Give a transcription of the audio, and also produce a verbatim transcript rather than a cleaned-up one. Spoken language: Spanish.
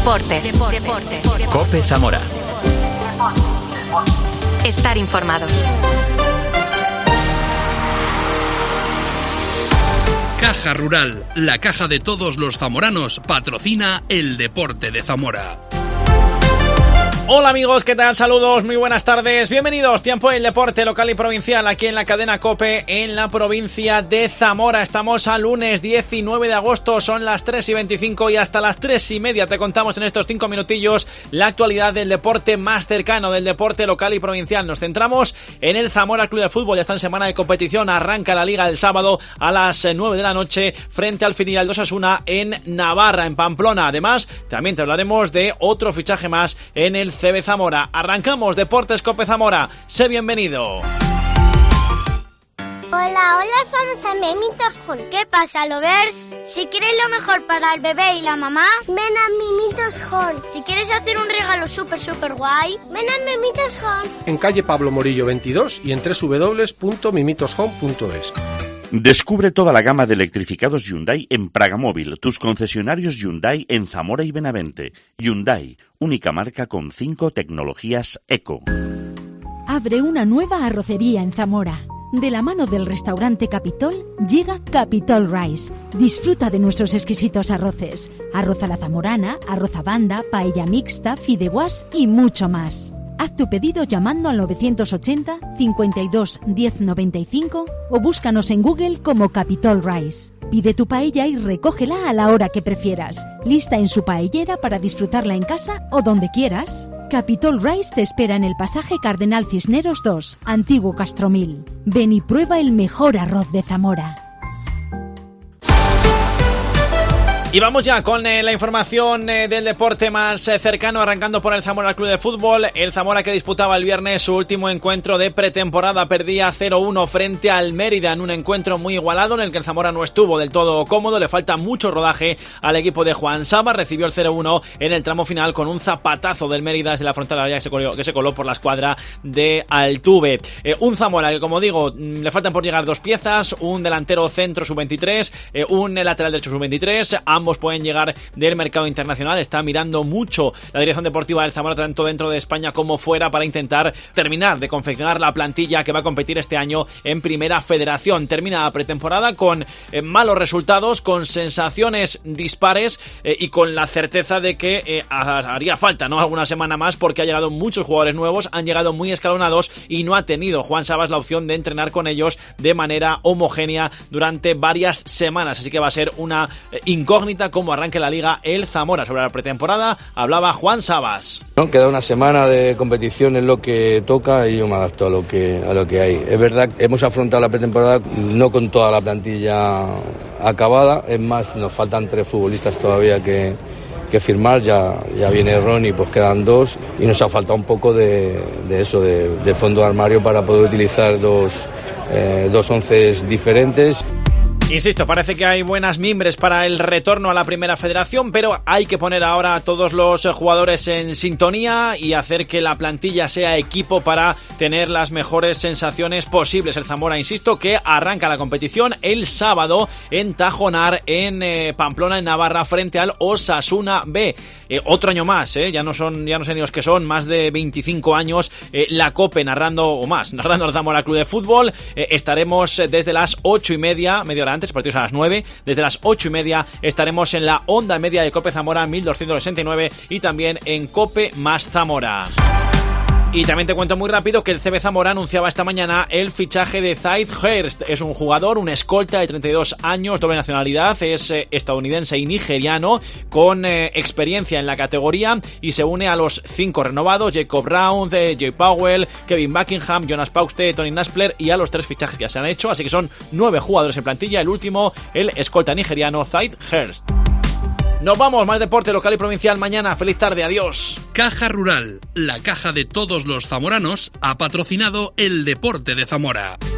Deportes. Deportes. COPE Zamora. Estar informado. Caja Rural, la caja de todos los zamoranos, patrocina el deporte de Zamora. Hola amigos, ¿qué tal? Saludos, muy buenas tardes, bienvenidos. Tiempo del deporte local y provincial aquí en la cadena COPE en la provincia de Zamora. Estamos a lunes diecinueve de agosto, son las tres y veinticinco y hasta las tres y media te contamos en estos cinco minutillos la actualidad del deporte más cercano, del deporte local y provincial. Nos centramos en el Zamora Club de Fútbol, ya está en semana de competición, arranca la liga el sábado a las nueve de la noche frente al filial de Osasuna en Navarra, en Pamplona. Además, también te hablaremos de otro fichaje más en el C B Zamora. Arrancamos Deportes COPE Zamora. Sé bienvenido. Hola, hola, somos a Mimitos Home. ¿Qué pasa, lovers? Si quieres lo mejor para el bebé y la mamá, ven a Mimitos Home. Si quieres hacer un regalo súper, súper guay, ven a Mimitos Home. En calle Pablo Morillo veintidós y en doble u doble u doble u punto mimitos home punto es. Descubre toda la gama de electrificados Hyundai en Pragamóvil, tus concesionarios Hyundai en Zamora y Benavente. Hyundai, única marca con cinco tecnologías eco. Abre una nueva arrocería en Zamora. De la mano del restaurante Capitol, llega Capitol Rice. Disfruta de nuestros exquisitos arroces. Arroz a la zamorana, arroz a banda, paella mixta, fideuás y mucho más. Haz tu pedido llamando al novecientos ochenta, cincuenta y dos, diez noventa y cinco o búscanos en Google como Capitol Rice. Pide tu paella y recógela a la hora que prefieras. Lista en su paellera para disfrutarla en casa o donde quieras. Capitol Rice te espera en el pasaje Cardenal Cisneros dos, Antiguo Castromil. Ven y prueba el mejor arroz de Zamora. Y vamos ya con eh, la información eh, del deporte más eh, cercano, arrancando por el Zamora Club de Fútbol. El Zamora, que disputaba el viernes su último encuentro de pretemporada, perdía cero uno frente al Mérida en un encuentro muy igualado en el que el Zamora no estuvo del todo cómodo. Le falta mucho rodaje al equipo de Juan Saba. Recibió el cero uno en el tramo final con un zapatazo del Mérida desde la frontal área que se coló, que se coló por la escuadra de Altuve. Eh, un Zamora que, como digo, le faltan por llegar dos piezas, un delantero centro sub veintitrés, eh, un lateral derecho sub veintitrés. Ambos pueden llegar del mercado internacional. Está mirando mucho la dirección deportiva del Zamora, tanto dentro de España como fuera, para intentar terminar de confeccionar la plantilla que va a competir este año en Primera Federación. Termina la pretemporada con eh, malos resultados, con sensaciones dispares eh, y con la certeza de que eh, haría falta, ¿no?, alguna semana más, porque ha llegado muchos jugadores nuevos, han llegado muy escalonados y no ha tenido Juan Sabas la opción de entrenar con ellos de manera homogénea durante varias semanas. Así que va a ser una eh, incógnita cómo arranque la liga el Zamora. Sobre la pretemporada hablaba Juan Sabas. No, queda una semana de competición, es lo que toca y yo me adapto a lo que a lo que hay. Es verdad, hemos afrontado la pretemporada no con toda la plantilla acabada, es más, nos faltan tres futbolistas todavía que, que firmar, ya, ya viene Ronnie, pues quedan dos y nos ha faltado un poco de, de eso, de, de fondo de armario para poder utilizar dos, eh, dos onces diferentes. Insisto, parece que hay buenas mimbres para el retorno a la Primera Federación, pero hay que poner ahora a todos los jugadores en sintonía y hacer que la plantilla sea equipo para tener las mejores sensaciones posibles. El Zamora, insisto, que arranca la competición el sábado en Tajonar, en eh, Pamplona, en Navarra, frente al Osasuna B. Eh, otro año más, eh, ya no son, ya no sé ni los que son, más de veinticinco años, eh, la COPE narrando, o más, narrando al Zamora Club de Fútbol. Eh, estaremos desde las ocho y media, media hora antes, partidos a las nueve, desde las ocho y media estaremos en la onda media de COPE Zamora mil doscientos sesenta y nueve y también en COPE más Zamora. Y también te cuento muy rápido que el C B Zamora anunciaba esta mañana el fichaje de Zaid Hurst. Es un jugador, un escolta de treinta y dos años, doble nacionalidad, es eh, estadounidense y nigeriano, con eh, experiencia en la categoría, y se une a los cinco renovados: Jacob Brown, eh, Jay Powell, Kevin Buckingham, Jonas Pauste, Tony Naspler, y a los tres fichajes que ya se han hecho. Así que son nueve jugadores en plantilla. El último, el escolta nigeriano Zaid Hurst. Nos vamos, más deporte local y provincial mañana. Feliz tarde, adiós. Caja Rural, la caja de todos los zamoranos, ha patrocinado el deporte de Zamora.